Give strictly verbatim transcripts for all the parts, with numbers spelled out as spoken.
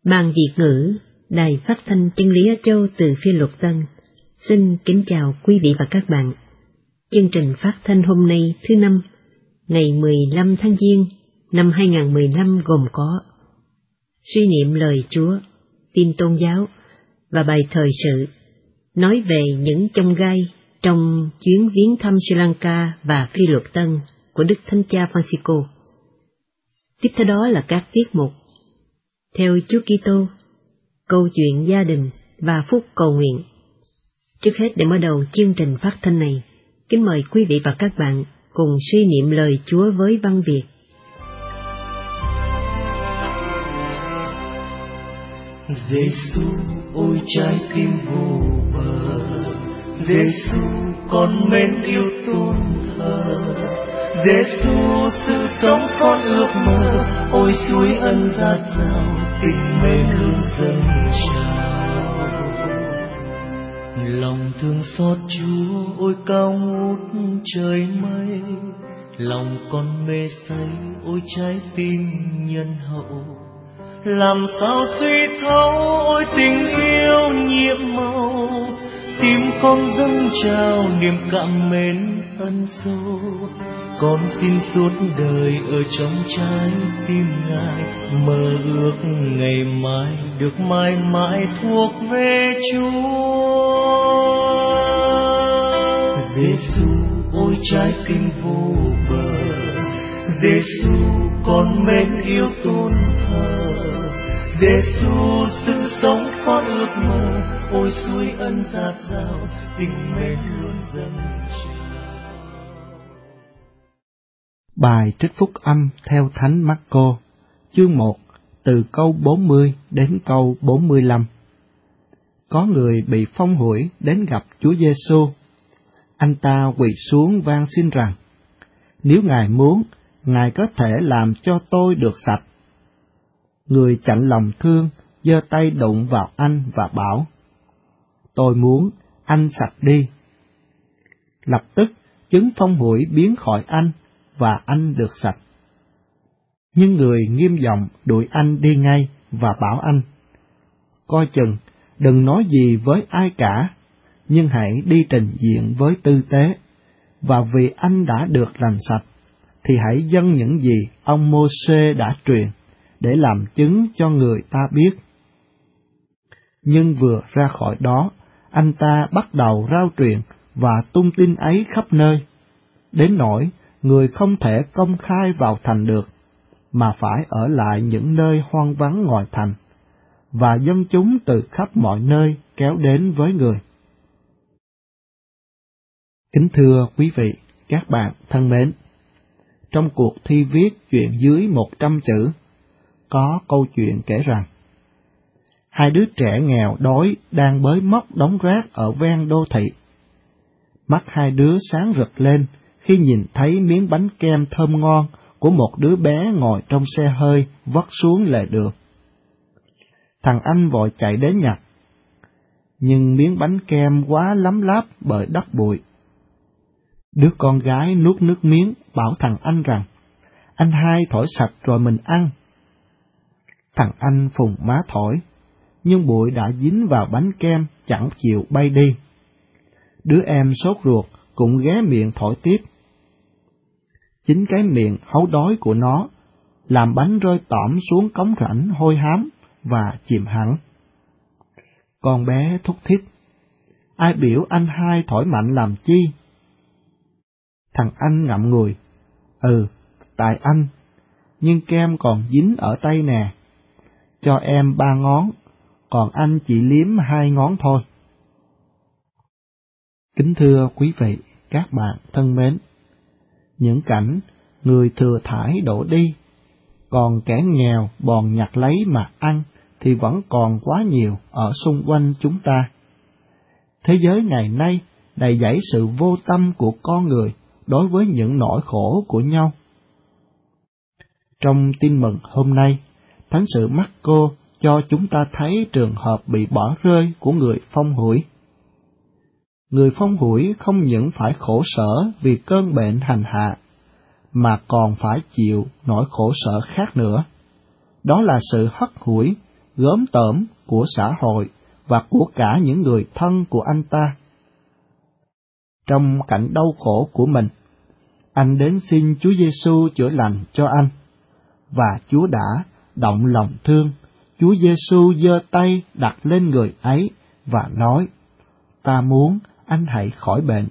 Ban Việt ngữ, Đài Phát thanh Chân lý Á Châu từ Phi Luật Tân, xin kính chào quý vị và các bạn. Chương trình phát thanh hôm nay thứ năm, ngày mười lăm tháng Giêng năm hai nghìn không trăm mười lăm gồm có suy niệm lời Chúa, tin tôn giáo và bài thời sự, nói về những chông gai trong chuyến viếng thăm Sri Lanka và Phi Luật Tân của Đức Thánh Cha Francisco. Tiếp theo đó là các tiết mục Theo Chúa Kitô, câu chuyện gia đình và phút cầu nguyện. Trước hết, để mở đầu chương trình phát thanh này, kính mời quý vị và các bạn cùng suy niệm lời Chúa với văn Việt. Giêsu ôi trái tim vô bờ, Giêsu con mến yêu tôn thờ, Giêsu sự sống con ước mơ, ôi suối ân dạt dào tình mến luôn dâng trào. Lòng thương xót Chúa ôi cao ngút trời mây, lòng con mê say ôi trái tim nhân hậu. Làm sao suy thấu ôi tình yêu nhiệm màu, tim con dâng trào niềm cảm mến ân sâu. Con xin suốt đời ở trong trái tim Ngài, mơ ước ngày mai được mãi mãi thuộc về Chúa. Giêsu ôi trái tim vô bờ, Giêsu con mến yêu tôn thờ, Giêsu sự sống con ước mơ, ôi suối ân dạt dào tình mến luôn dâng trào. Bài trích phúc âm theo Thánh Marco, chương một, từ câu bốn mươi đến câu bốn mươi lăm. Có người bị phong hủi đến gặp Chúa Giêsu. Anh ta quỳ xuống van xin rằng, nếu Ngài muốn, Ngài có thể làm cho tôi được sạch. Người chạnh lòng thương, giơ tay đụng vào anh và bảo, tôi muốn, anh sạch đi. Lập tức, chứng phong hủi biến khỏi anh, và anh được sạch. Nhưng người nghiêm giọng đuổi anh đi ngay và bảo anh, coi chừng, đừng nói gì với ai cả, nhưng hãy đi trình diện với tư tế, và vì anh đã được làm sạch, thì hãy dâng những gì ông Mô-sê đã truyền, để làm chứng cho người ta biết. Nhưng vừa ra khỏi đó, anh ta bắt đầu rao truyền và tung tin ấy khắp nơi, đến nỗi người không thể công khai vào thành được, mà phải ở lại những nơi hoang vắng ngoài thành, và dân chúng từ khắp mọi nơi kéo đến với người. Kính thưa quý vị, các bạn thân mến, trong cuộc thi viết chuyện dưới một trăm chữ, có câu chuyện kể rằng, hai đứa trẻ nghèo đói đang bới móc đống rác ở ven đô thị. Mắt hai đứa sáng rực lên khi nhìn thấy miếng bánh kem thơm ngon của một đứa bé ngồi trong xe hơi vất xuống lề đường. Thằng anh vội chạy đến nhặt, nhưng miếng bánh kem quá lấm láp bởi đất bụi. Đứa con gái nuốt nước miếng bảo thằng anh rằng, anh hai thổi sạch rồi mình ăn. Thằng anh phùng má thổi, nhưng bụi đã dính vào bánh kem chẳng chịu bay đi. Đứa em sốt ruột cũng ghé miệng thổi tiếp. Chính cái miệng háu đói của nó làm bánh rơi tõm xuống cống rãnh hôi hám và chìm hẳn. Con bé thúc thích, ai biểu anh hai thổi mạnh làm chi? Thằng anh ngậm ngùi, ừ, tại anh, nhưng kem còn dính ở tay nè, cho em ba ngón, còn anh chỉ liếm hai ngón thôi. Kính thưa quý vị, các bạn thân mến, những cảnh người thừa thãi đổ đi, còn kẻ nghèo bòn nhặt lấy mà ăn thì vẫn còn quá nhiều ở xung quanh chúng ta. Thế giới ngày nay đầy dẫy sự vô tâm của con người đối với những nỗi khổ của nhau. Trong tin mừng hôm nay, Thánh sử Marco cho chúng ta thấy trường hợp bị bỏ rơi của người phong hủi. Người phong hủi không những phải khổ sở vì cơn bệnh hành hạ, mà còn phải chịu nỗi khổ sở khác nữa. Đó là sự hất hủi gớm tởm của xã hội và của cả những người thân của anh ta. Trong cảnh đau khổ của mình, anh đến xin Chúa Giêsu chữa lành cho anh, và Chúa đã động lòng thương. Chúa Giêsu giơ tay đặt lên người ấy và nói: "Ta muốn anh hãy khỏi bệnh."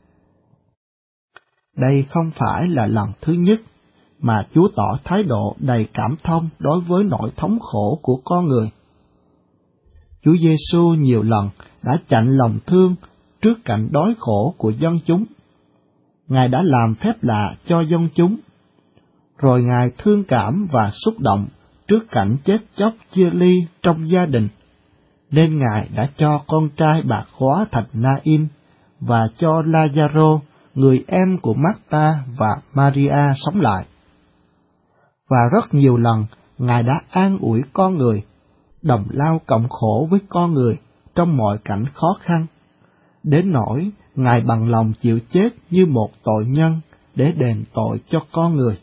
Đây không phải là lần thứ nhất mà Chúa tỏ thái độ đầy cảm thông đối với nỗi thống khổ của con người. Chúa Giêsu nhiều lần đã chạnh lòng thương trước cảnh đói khổ của dân chúng. Ngài đã làm phép lạ cho dân chúng, rồi Ngài thương cảm và xúc động trước cảnh chết chóc chia ly trong gia đình, nên Ngài đã cho con trai bạc khóa thạch Na-in và cho La-gia-rô, người em của Mác-ta và Maria, sống lại. Và rất nhiều lần Ngài đã an ủi con người, đồng lao cộng khổ với con người trong mọi cảnh khó khăn, đến nỗi Ngài bằng lòng chịu chết như một tội nhân để đền tội cho con người.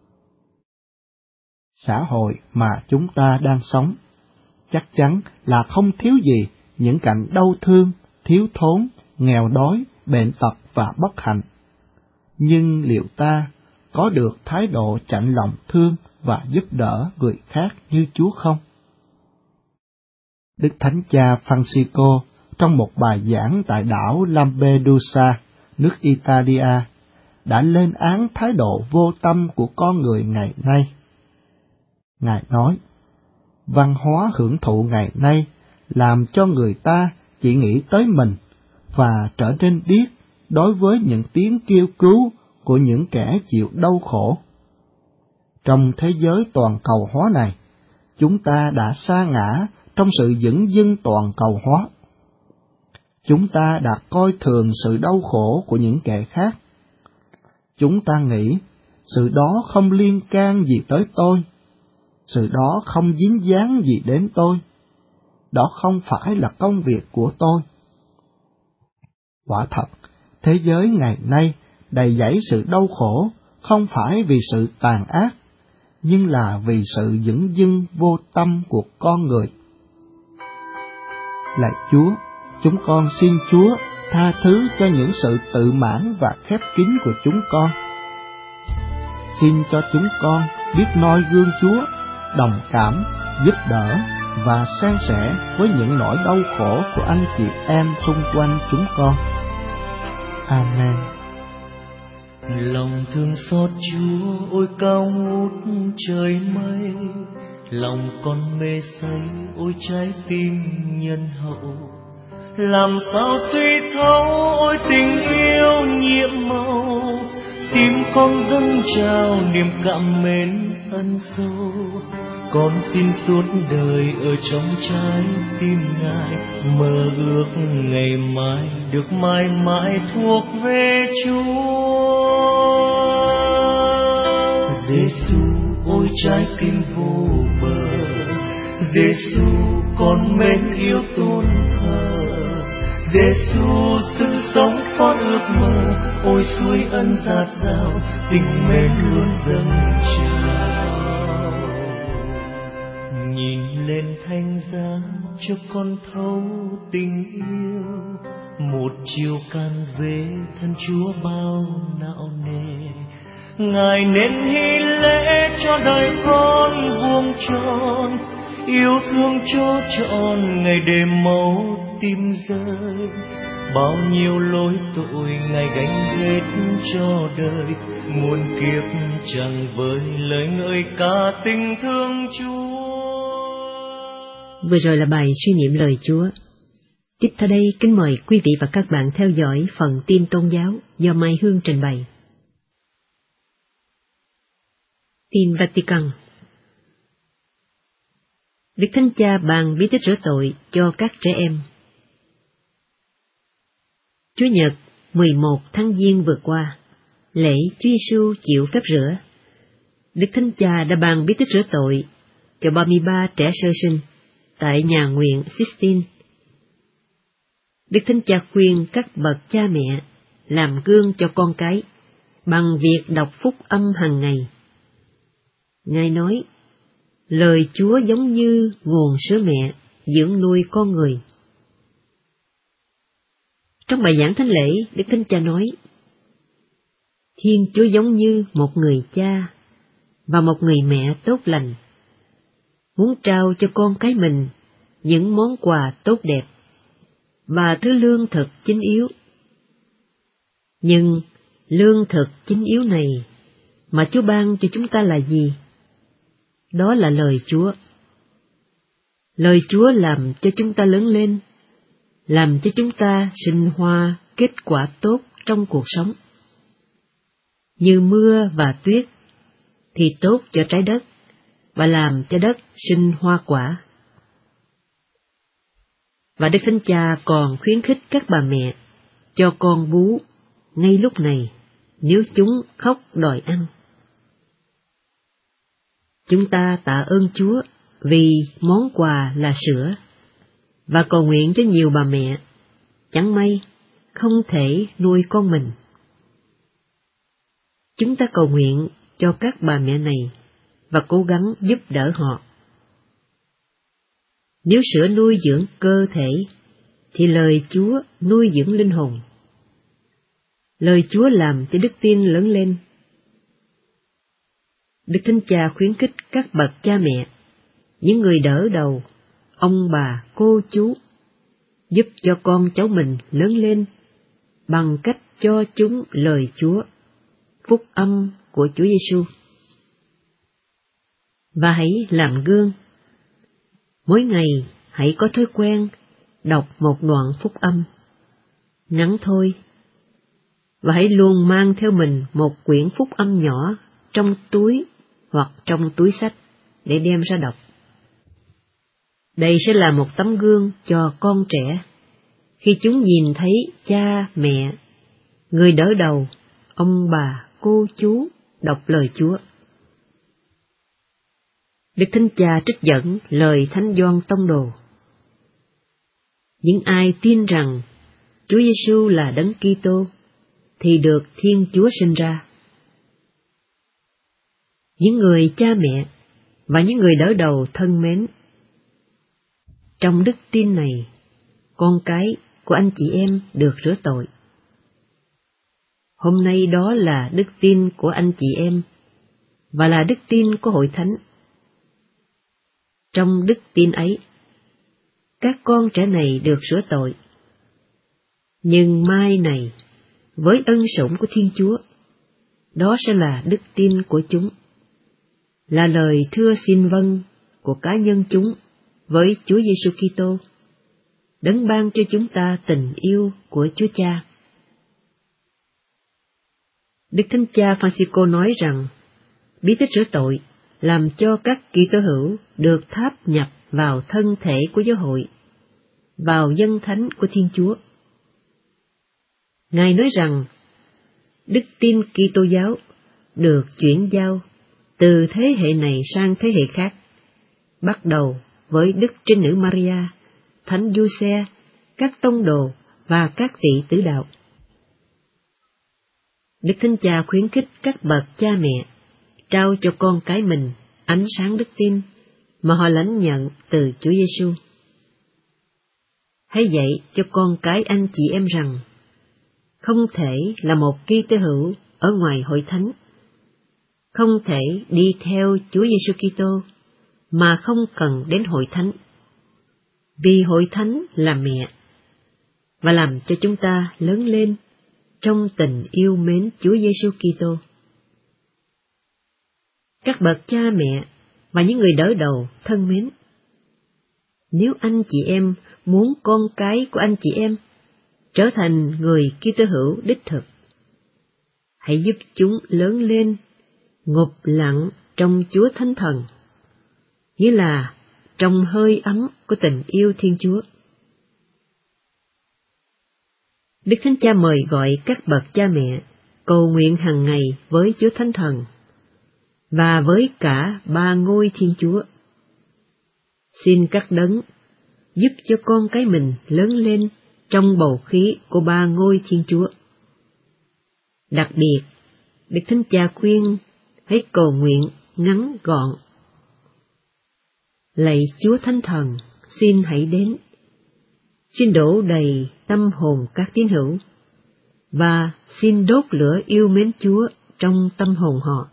Xã hội mà chúng ta đang sống chắc chắn là không thiếu gì những cảnh đau thương, thiếu thốn, nghèo đói, bệnh tật và bất hạnh. Nhưng liệu ta có được thái độ chạnh lòng thương và giúp đỡ người khác như Chúa không? Đức Thánh Cha Francisco trong một bài giảng tại đảo Lampedusa, nước Italia, đã lên án thái độ vô tâm của con người ngày nay. Ngài nói, văn hóa hưởng thụ ngày nay làm cho người ta chỉ nghĩ tới mình và trở nên điếc đối với những tiếng kêu cứu của những kẻ chịu đau khổ. Trong thế giới toàn cầu hóa này, chúng ta đã sa ngã trong sự dửng dưng toàn cầu hóa. Chúng ta đã coi thường sự đau khổ của những kẻ khác. Chúng ta nghĩ sự đó không liên can gì tới tôi, sự đó không dính dáng gì đến tôi, đó không phải là công việc của tôi. Quả thật, thế giới ngày nay đầy dẫy sự đau khổ không phải vì sự tàn ác, nhưng là vì sự dửng dưng vô tâm của con người. Lạy Chúa, chúng con xin Chúa tha thứ cho những sự tự mãn và khép kín của chúng con. Xin cho chúng con biết noi gương Chúa, đồng cảm, giúp đỡ và san sẻ với những nỗi đau khổ của anh chị em xung quanh chúng con. Amen. Lòng thương xót Chúa ôi cao ngút trời mây, lòng con mê say ôi trái tim nhân hậu. Làm sao suy thấu ôi tình yêu nhiệm màu, tim con dâng trào niềm cảm mến ân sâu. Con xin suốt đời ở trong trái tim Ngài, mơ ước ngày mai được mãi mãi thuộc về Chúa. Giêsu ôi trái tim vô bờ, Giêsu con mến yêu tôn thờ, Giêsu sự sống con ước mơ, ôi suối ân dạt dào tình mến luôn dâng trào. Nhìn lên thánh giá cho con thấu tình yêu, một chiều can về thân Chúa bao não nề. Ngài nên hy lễ cho đời con vuông tròn, yêu thương cho trọn ngày đêm máu tim rơi. Bao nhiêu lỗi tội Ngài gánh hết cho đời, muôn kiếp chẳng với lời ngợi ca tình thương Chúa. Vừa rồi là bài suy niệm lời Chúa. Tiếp theo đây kính mời quý vị và các bạn theo dõi phần tin tôn giáo do Mai Hương trình bày. Tin Vatican. Đức Thánh Cha ban bí tích rửa tội cho các trẻ em. Chủ nhật mười một tháng Giêng vừa qua, lễ Chúa Giêsu chịu phép rửa. Đức Thánh Cha đã ban bí tích rửa tội cho ba mươi ba trẻ sơ sinh tại nhà nguyện Sistine. Đức Thánh Cha khuyên các bậc cha mẹ làm gương cho con cái bằng việc đọc phúc âm hàng ngày. Ngài nói, lời Chúa giống như nguồn sữa mẹ dưỡng nuôi con người. Trong bài giảng thánh lễ, Đức Thánh Cha nói, Thiên Chúa giống như một người cha và một người mẹ tốt lành, muốn trao cho con cái mình những món quà tốt đẹp và thứ lương thực chính yếu. Nhưng lương thực chính yếu này mà Chúa ban cho chúng ta là gì? Đó là lời Chúa. Lời Chúa làm cho chúng ta lớn lên, làm cho chúng ta sinh hoa kết quả tốt trong cuộc sống. Như mưa và tuyết thì tốt cho trái đất và làm cho đất sinh hoa quả. Và Đức Thánh Cha còn khuyến khích các bà mẹ cho con bú ngay lúc này nếu chúng khóc đòi ăn. Chúng ta tạ ơn Chúa vì món quà là sữa, và cầu nguyện cho nhiều bà mẹ chẳng may không thể nuôi con mình. Chúng ta cầu nguyện cho các bà mẹ này và cố gắng giúp đỡ họ. Nếu sữa nuôi dưỡng cơ thể, thì lời Chúa nuôi dưỡng linh hồn. Lời Chúa làm cho đức tin lớn lên. Đức Thánh Cha khuyến khích các bậc cha mẹ, những người đỡ đầu, ông bà, cô chú, giúp cho con cháu mình lớn lên bằng cách cho chúng lời Chúa, phúc âm của Chúa Giêsu. Và hãy làm gương. Mỗi ngày hãy có thói quen đọc một đoạn phúc âm, ngắn thôi, và hãy luôn mang theo mình một quyển phúc âm nhỏ trong túi hoặc trong túi xách để đem ra đọc. Đây sẽ là một tấm gương cho con trẻ khi chúng nhìn thấy cha, mẹ, người đỡ đầu, ông bà, cô chú đọc lời Chúa. Đức Thánh Cha trích dẫn lời Thánh Gioan Tông Đồ: những ai tin rằng Chúa Giêsu là Đấng Kitô thì được Thiên Chúa sinh ra. Những người cha mẹ và những người đỡ đầu thân mến, trong đức tin này, con cái của anh chị em được rửa tội. Hôm nay đó là đức tin của anh chị em và là đức tin của Hội Thánh. Trong đức tin ấy, các con trẻ này được rửa tội. Nhưng mai này, với ân sủng của Thiên Chúa, đó sẽ là đức tin của chúng, là lời thưa xin vâng của cá nhân chúng với Chúa Giêsu Kitô, Đấng ban cho chúng ta tình yêu của Chúa Cha. Đức Thánh Cha Francisco nói rằng, bí tích rửa tội làm cho các Kitô hữu được tháp nhập vào thân thể của giáo hội, vào dân thánh của Thiên Chúa. Ngài nói rằng, đức tin Kitô giáo được chuyển giao từ thế hệ này sang thế hệ khác, bắt đầu với Đức Trinh Nữ Maria, Thánh Giuse, các tông đồ và các vị tử đạo. Đức Thánh Cha khuyến khích các bậc cha mẹ trao cho con cái mình ánh sáng đức tin mà họ lãnh nhận từ Chúa Giêsu. Hãy dạy cho con cái anh chị em rằng, không thể là một Kitô hữu ở ngoài Hội Thánh, không thể đi theo Chúa Giêsu Kitô mà không cần đến Hội Thánh, vì Hội Thánh là mẹ và làm cho chúng ta lớn lên trong tình yêu mến Chúa Giêsu Kitô. Các bậc cha mẹ và những người đỡ đầu thân mến, nếu anh chị em muốn con cái của anh chị em trở thành người Kitô hữu đích thực, hãy giúp chúng lớn lên ngục lặng trong Chúa Thánh Thần, nghĩa là trong hơi ấm của tình yêu Thiên Chúa. Đức Thánh Cha mời gọi các bậc cha mẹ cầu nguyện hàng ngày với Chúa Thánh Thần và với cả ba ngôi Thiên Chúa. Xin các đấng giúp cho con cái mình lớn lên trong bầu khí của ba ngôi Thiên Chúa. Đặc biệt, Đức Thánh Cha khuyên hãy cầu nguyện ngắn gọn. Lạy Chúa Thánh Thần, xin hãy đến. Xin đổ đầy tâm hồn các tín hữu, và xin đốt lửa yêu mến Chúa trong tâm hồn họ.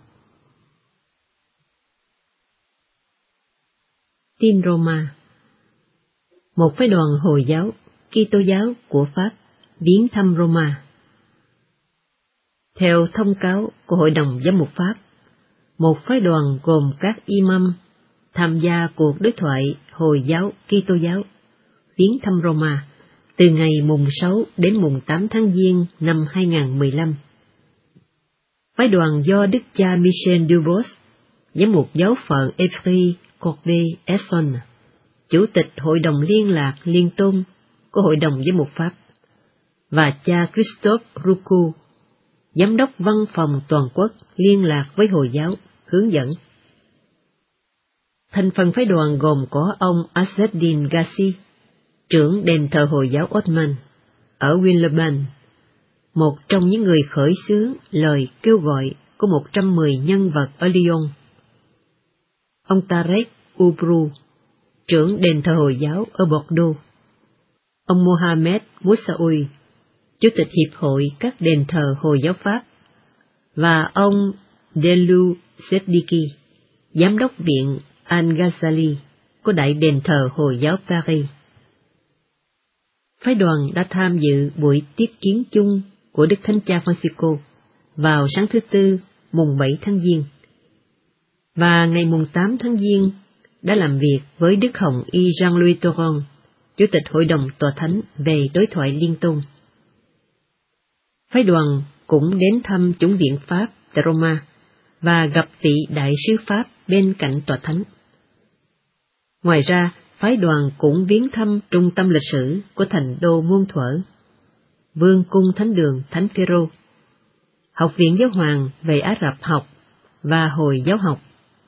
Tin Roma. Một phái đoàn Hồi giáo, Kitô giáo của Pháp viếng thăm Roma. Theo thông cáo của Hội đồng Giám mục Pháp, một phái đoàn gồm các imam tham gia cuộc đối thoại Hồi giáo Kitô giáo viếng thăm Roma từ ngày mùng sáu đến mùng tám tháng Giêng năm hai nghìn không trăm mười lăm. Phái đoàn do Đức cha Michel Dubos, Giám mục giáo phận Évry Corbeil-Essonne, Chủ tịch Hội đồng Liên lạc Liên tôn của Hội đồng Giám mục Pháp, và cha Christophe Roucou, Giám đốc Văn phòng Toàn quốc liên lạc với Hồi giáo, hướng dẫn. Thành phần phái đoàn gồm có ông Azzeddin Gassi, trưởng đền thờ Hồi giáo Ottoman ở Villeurbanne, một trong những người khởi xướng lời kêu gọi của một trăm mười nhân vật ở Lyon. Ông Tarek Ubru, trưởng đền thờ Hồi giáo ở Bordeaux. Ông Mohamed Moussaoui, Chủ tịch Hiệp hội các đền thờ Hồi giáo Pháp, và ông Delou Seddiqui, Giám đốc Viện Al-Ghazali của Đại đền thờ Hồi giáo Paris. Phái đoàn đã tham dự buổi tiếp kiến chung của Đức Thánh Cha Francisco vào sáng thứ Tư, mùng bảy tháng Giêng, và ngày mùng tám tháng Giêng đã làm việc với Đức Hồng Y Jean-Louis Tauran, Chủ tịch Hội đồng Tòa Thánh về đối thoại liên tôn. Phái đoàn cũng đến thăm chủng viện Pháp tại Roma và gặp vị đại sứ Pháp bên cạnh Tòa Thánh. Ngoài ra, phái đoàn cũng viếng thăm trung tâm lịch sử của thành đô muôn thuở, Vương cung Thánh đường Thánh Phêrô, Học viện Giáo hoàng về Ả Rập học và Hồi giáo học.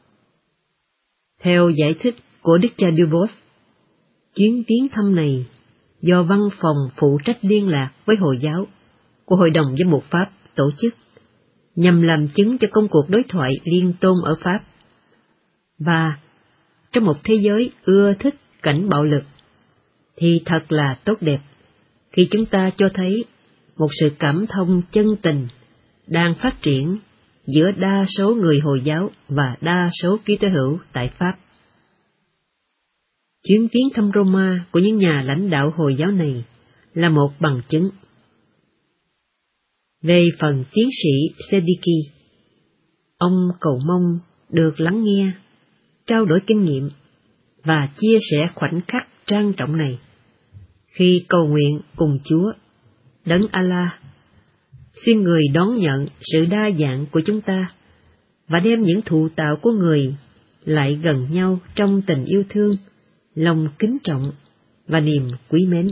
Theo giải thích của Đức cha Dubos, chuyến viếng thăm này do Văn phòng phụ trách liên lạc với Hồi giáo của Hội đồng Giám mục Pháp tổ chức, nhằm làm chứng cho công cuộc đối thoại liên tôn ở Pháp. Và trong một thế giới ưa thích cảnh bạo lực, thì thật là tốt đẹp khi chúng ta cho thấy một sự cảm thông chân tình đang phát triển giữa đa số người Hồi giáo và đa số Kitô hữu tại Pháp. Chuyến viếng thăm Roma của những nhà lãnh đạo Hồi giáo này là một bằng chứng. Về phần tiến sĩ Seddiqui, ông cầu mong được lắng nghe, trao đổi kinh nghiệm và chia sẻ khoảnh khắc trang trọng này khi cầu nguyện cùng Chúa, Đấng Allah, xin Người đón nhận sự đa dạng của chúng ta và đem những thụ tạo của Người lại gần nhau trong tình yêu thương, lòng kính trọng và niềm quý mến.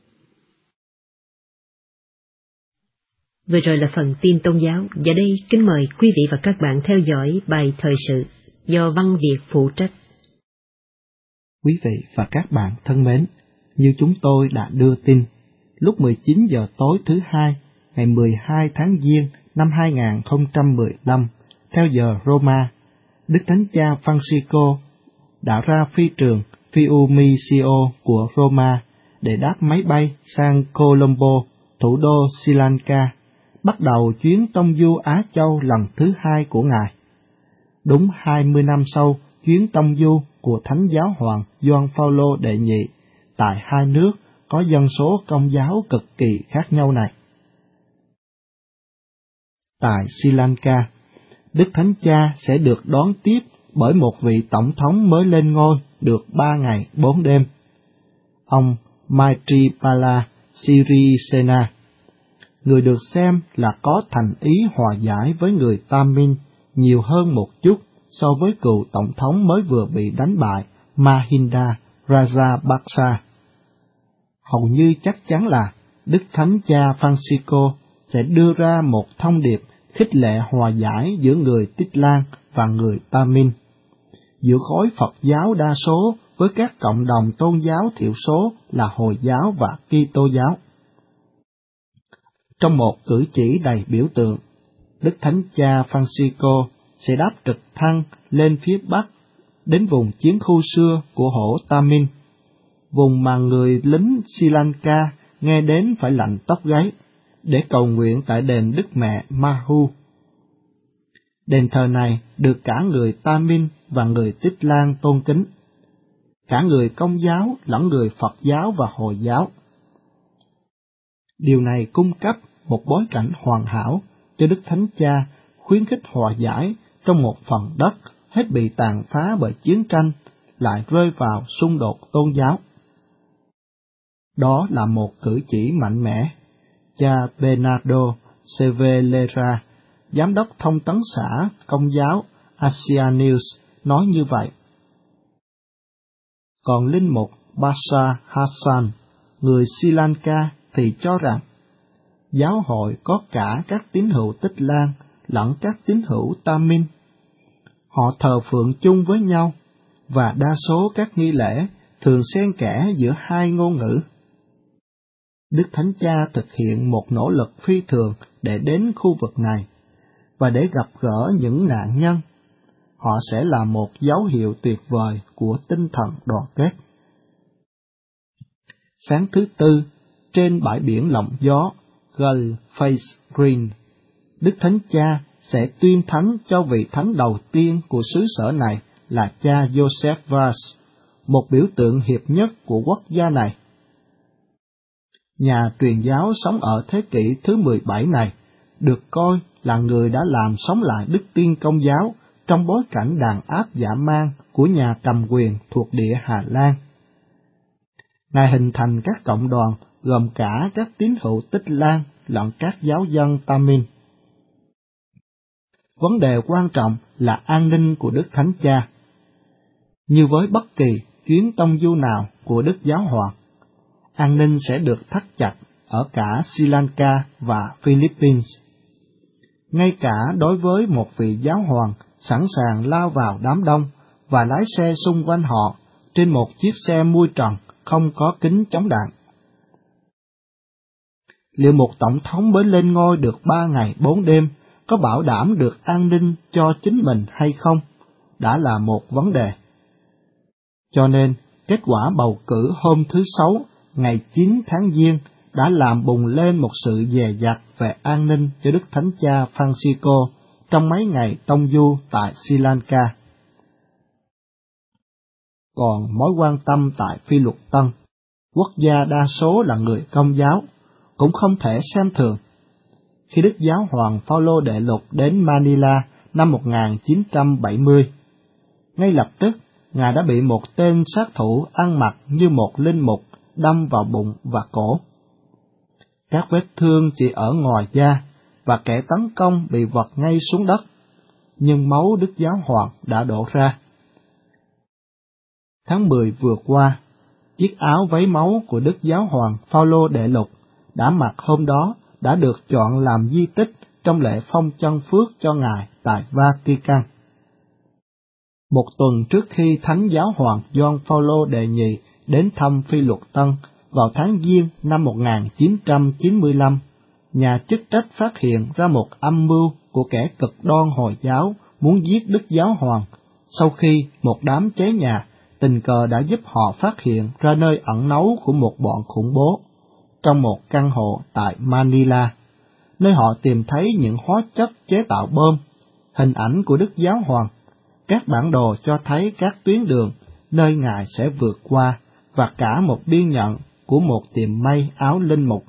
Vừa rồi là phần tin tôn giáo, và đây kính mời quý vị và các bạn theo dõi bài thời sự do Văn Việt phụ trách. Quý vị và các bạn thân mến, như chúng tôi đã đưa tin, lúc mười chín giờ tối thứ hai, ngày mười hai tháng Giêng năm hai nghìn không trăm mười lăm, theo giờ Roma, Đức Thánh Cha Francisco đã ra phi trường Fiumicino của Roma để đáp máy bay sang Colombo, thủ đô Sri Lanka, bắt đầu chuyến tông du Á Châu lần thứ hai của Ngài. Đúng hai mươi năm sau chuyến tông du của Thánh Giáo hoàng Gioan Phaolô đệ nhị tại hai nước có dân số Công giáo cực kỳ khác nhau này. Tại Sri Lanka, Đức Thánh Cha sẽ được đón tiếp bởi một vị tổng thống mới lên ngôi được ba ngày bốn đêm, ông Maithripala Sirisena, người được xem là có thành ý hòa giải với người Tamil nhiều hơn một chút so với cựu tổng thống mới vừa bị đánh bại Mahinda Rajapaksa. Hầu như chắc chắn là Đức Thánh Cha Francisco sẽ đưa ra một thông điệp khích lệ hòa giải giữa người Tích Lan và người Tamil, giữa khối Phật giáo đa số với các cộng đồng tôn giáo thiểu số là Hồi giáo và Kitô giáo. Trong một cử chỉ đầy biểu tượng, Đức Thánh Cha Francisco sẽ đáp trực thăng lên phía Bắc đến vùng chiến khu xưa của hổ Tamin, vùng mà người lính Sri Lanka nghe đến phải lạnh tóc gáy, để cầu nguyện tại đền Đức Mẹ Mahu. Đền thờ này được cả người Tamin và người Tích Lan tôn kính, cả người Công giáo lẫn người Phật giáo và Hồi giáo. Điều này cung cấp một bối cảnh hoàn hảo cho Đức Thánh Cha khuyến khích hòa giải trong một phần đất hết bị tàn phá bởi chiến tranh, lại rơi vào xung đột tôn giáo. Đó là một cử chỉ mạnh mẽ. Cha Bernardo Sevillera, giám đốc thông tấn xã Công giáo Asia News, nói như vậy. Còn linh mục Bashar Hassan, người Sri Lanka, thì cho rằng giáo hội có cả các tín hữu Tích Lan lẫn các tín hữu Tamin. Họ thờ phượng chung với nhau, và đa số các nghi lễ thường xen kẽ giữa hai ngôn ngữ. Đức Thánh Cha thực hiện một nỗ lực phi thường để đến khu vực này, và để gặp gỡ những nạn nhân. Họ sẽ là một dấu hiệu tuyệt vời của tinh thần đoàn kết. Sáng thứ Tư, trên bãi biển lộng gió Gull Face Green, Đức Thánh Cha sẽ tuyên thánh cho vị thánh đầu tiên của xứ sở này là cha Joseph Vaz, một biểu tượng hiệp nhất của quốc gia này. Nhà truyền giáo sống ở thế kỷ thứ mười bảy này được coi là người đã làm sống lại đức tin Công giáo trong bối cảnh đàn áp dã man của nhà cầm quyền thuộc địa Hà Lan. Ngài hình thành các cộng đoàn gồm cả các tín hữu Tích Lan lẫn các giáo dân Tamin. Vấn đề quan trọng là an ninh của Đức Thánh Cha. Như với bất kỳ chuyến tông du nào của Đức Giáo Hoàng, an ninh sẽ được thắt chặt ở cả Sri Lanka và Philippines. Ngay cả đối với một vị giáo hoàng sẵn sàng lao vào đám đông và lái xe xung quanh họ trên một chiếc xe mui trần không có kính chống đạn. Liệu một tổng thống mới lên ngôi được ba ngày bốn đêm có bảo đảm được an ninh cho chính mình hay không, đã là một vấn đề. Cho nên, kết quả bầu cử hôm thứ Sáu, ngày chín tháng Giêng, đã làm bùng lên một sự dè dặt về an ninh cho Đức Thánh Cha Francisco trong mấy ngày tông du tại Sri Lanka. Còn mối quan tâm tại Phi Luật Tân, quốc gia đa số là người Công giáo, cũng không thể xem thường. Khi Đức Giáo hoàng Phaolô đệ lục đến Manila năm một nghìn chín trăm bảy mươi, ngay lập tức Ngài đã bị một tên sát thủ ăn mặc như một linh mục đâm vào bụng và cổ. Các vết thương chỉ ở ngoài da, và kẻ tấn công bị vật ngay xuống đất, nhưng máu Đức Giáo hoàng đã đổ ra. Tháng mười vừa qua, chiếc áo váy máu của Đức Giáo hoàng Phaolô đệ lục đã mặc hôm đó đã được chọn làm di tích trong lễ phong chân phước cho Ngài tại Vatican. Một tuần trước khi Thánh Giáo hoàng Gioan Phaolô đệ nhị đến thăm Phi Luật Tân vào tháng Giêng năm một nghìn chín trăm chín mươi lăm, nhà chức trách phát hiện ra một âm mưu của kẻ cực đoan Hồi giáo muốn giết Đức Giáo hoàng, sau khi một đám cháy nhà tình cờ đã giúp họ phát hiện ra nơi ẩn náu của một bọn khủng bố trong một căn hộ tại Manila, nơi họ tìm thấy những hóa chất chế tạo bom, hình ảnh của Đức Giáo hoàng, các bản đồ cho thấy các tuyến đường nơi Ngài sẽ vượt qua, và cả một biên nhận của một tiệm may áo linh mục.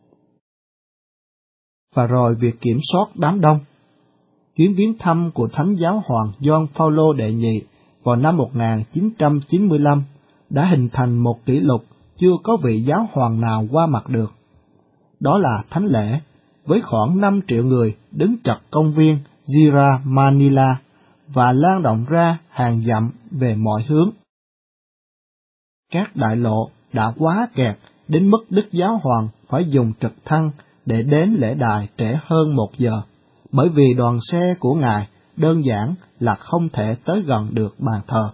Và rồi việc kiểm soát đám đông. Chuyến viếng thăm của Thánh Giáo hoàng Gioan Phaolô đệ nhị vào năm một nghìn chín trăm chín mươi lăm đã hình thành một kỷ lục chưa có vị giáo hoàng nào qua mặt được. Đó là thánh lễ, với khoảng năm triệu người đứng chật công viên Zira Manila và lan rộng ra hàng dặm về mọi hướng. Các đại lộ đã quá kẹt đến mức Đức Giáo hoàng phải dùng trực thăng để đến lễ đài trễ hơn một giờ, bởi vì đoàn xe của Ngài đơn giản là không thể tới gần được bàn thờ.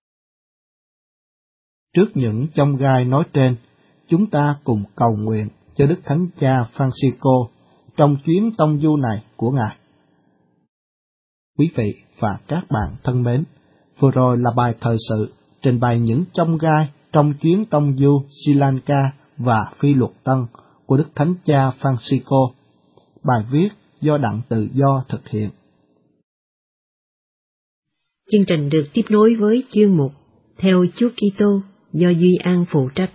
Trước những chông gai nói trên, chúng ta cùng cầu nguyện cho Đức Thánh Cha Francisco trong chuyến tông du này của Ngài. Quý vị và các bạn thân mến, Vừa rồi là bài thời sự trình bày những chông gai trong chuyến tông du Sri Lanka và Phi Luật Tân của Đức Thánh Cha Francisco. Bài viết do Đặng Tự Do thực hiện. Chương trình được tiếp nối với chuyên mục Theo Chúa Kitô do Duy An phụ trách.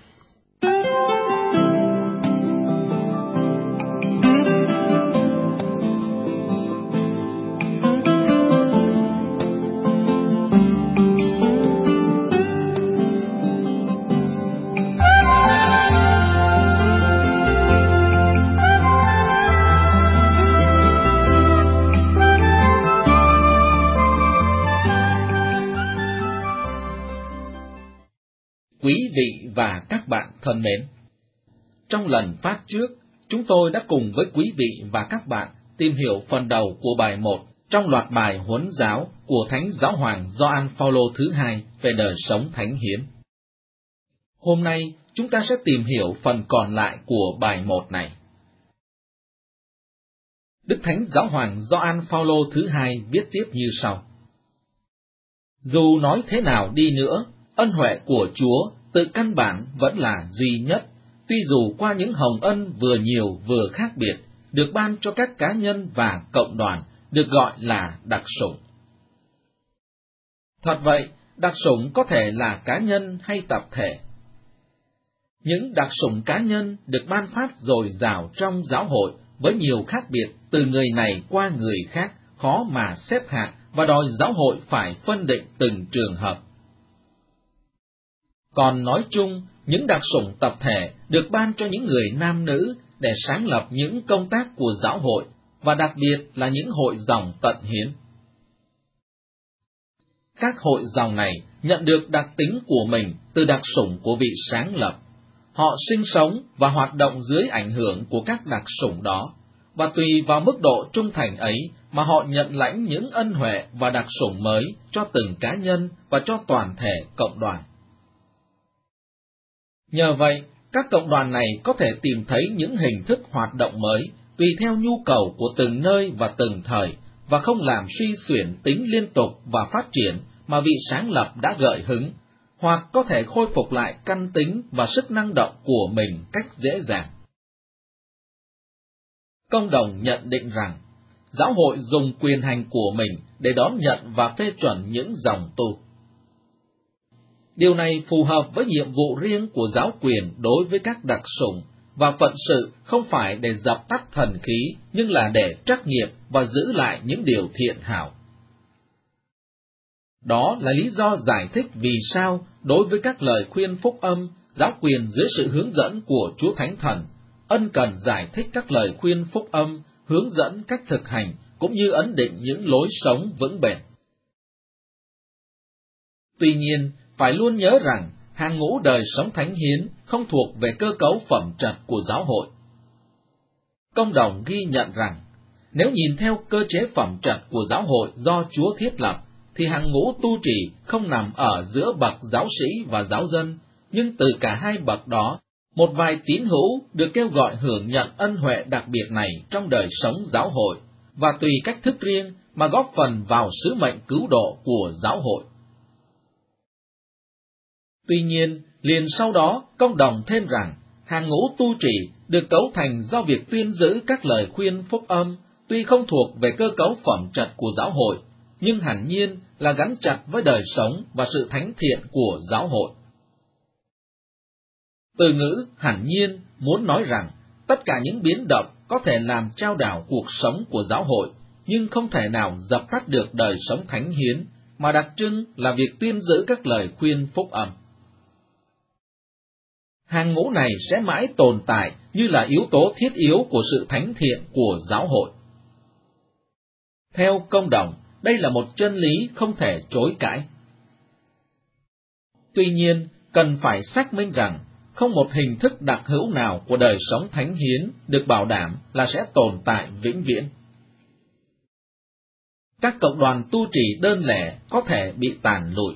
Quý vị và các bạn thân mến, trong lần phát trước, chúng tôi đã cùng với quý vị và các bạn tìm hiểu phần đầu của bài một trong loạt bài huấn giáo của Thánh Giáo Hoàng Gioan Phaolô thứ hai về đời sống thánh hiến. Hôm nay, chúng ta sẽ tìm hiểu phần còn lại của bài một này. Đức Thánh Giáo Hoàng Gioan Phaolô thứ hai viết tiếp như sau: Dù nói thế nào đi nữa, ân huệ của Chúa tự căn bản vẫn là duy nhất, tuy dù qua những hồng ân vừa nhiều vừa khác biệt, được ban cho các cá nhân và cộng đoàn, được gọi là đặc sủng. Thật vậy, đặc sủng có thể là cá nhân hay tập thể. Những đặc sủng cá nhân được ban phát dồi dào trong giáo hội với nhiều khác biệt từ người này qua người khác, khó mà xếp hạng và đòi giáo hội phải phân định từng trường hợp. Còn nói chung, những đặc sủng tập thể được ban cho những người nam nữ để sáng lập những công tác của giáo hội, và đặc biệt là những hội dòng tận hiến. Các hội dòng này nhận được đặc tính của mình từ đặc sủng của vị sáng lập. Họ sinh sống và hoạt động dưới ảnh hưởng của các đặc sủng đó, và tùy vào mức độ trung thành ấy mà họ nhận lãnh những ân huệ và đặc sủng mới cho từng cá nhân và cho toàn thể cộng đoàn. Nhờ vậy, các cộng đoàn này có thể tìm thấy những hình thức hoạt động mới tùy theo nhu cầu của từng nơi và từng thời, và không làm suy xuyển tính liên tục và phát triển mà vị sáng lập đã gợi hứng, hoặc có thể khôi phục lại căn tính và sức năng động của mình cách dễ dàng. Công đồng nhận định rằng, giáo hội dùng quyền hành của mình để đón nhận và phê chuẩn những dòng tu. Điều này phù hợp với nhiệm vụ riêng của giáo quyền đối với các đặc sủng, và phận sự không phải để dập tắt thần khí, nhưng là để trắc nghiệm và giữ lại những điều thiện hảo. Đó là lý do giải thích vì sao, đối với các lời khuyên phúc âm, giáo quyền dưới sự hướng dẫn của Chúa Thánh Thần, ân cần giải thích các lời khuyên phúc âm, hướng dẫn cách thực hành, cũng như ấn định những lối sống vững bền. Tuy nhiên, phải luôn nhớ rằng, hàng ngũ đời sống thánh hiến không thuộc về cơ cấu phẩm trật của giáo hội. Công đồng ghi nhận rằng, nếu nhìn theo cơ chế phẩm trật của giáo hội do Chúa thiết lập, thì hàng ngũ tu trì không nằm ở giữa bậc giáo sĩ và giáo dân, nhưng từ cả hai bậc đó, một vài tín hữu được kêu gọi hưởng nhận ân huệ đặc biệt này trong đời sống giáo hội, và tùy cách thức riêng mà góp phần vào sứ mệnh cứu độ của giáo hội. Tuy nhiên, liền sau đó, công đồng thêm rằng, hàng ngũ tu trì được cấu thành do việc tuyên giữ các lời khuyên phúc âm, tuy không thuộc về cơ cấu phẩm trật của giáo hội, nhưng hẳn nhiên là gắn chặt với đời sống và sự thánh thiện của giáo hội. Từ ngữ hẳn nhiên muốn nói rằng, tất cả những biến động có thể làm chao đảo cuộc sống của giáo hội, nhưng không thể nào dập tắt được đời sống thánh hiến, mà đặc trưng là việc tuyên giữ các lời khuyên phúc âm. Hàng ngũ này sẽ mãi tồn tại như là yếu tố thiết yếu của sự thánh thiện của giáo hội. Theo công đồng, đây là một chân lý không thể chối cãi. Tuy nhiên, cần phải xác minh rằng, không một hình thức đặc hữu nào của đời sống thánh hiến được bảo đảm là sẽ tồn tại vĩnh viễn. Các cộng đoàn tu trì đơn lẻ có thể bị tàn lụi.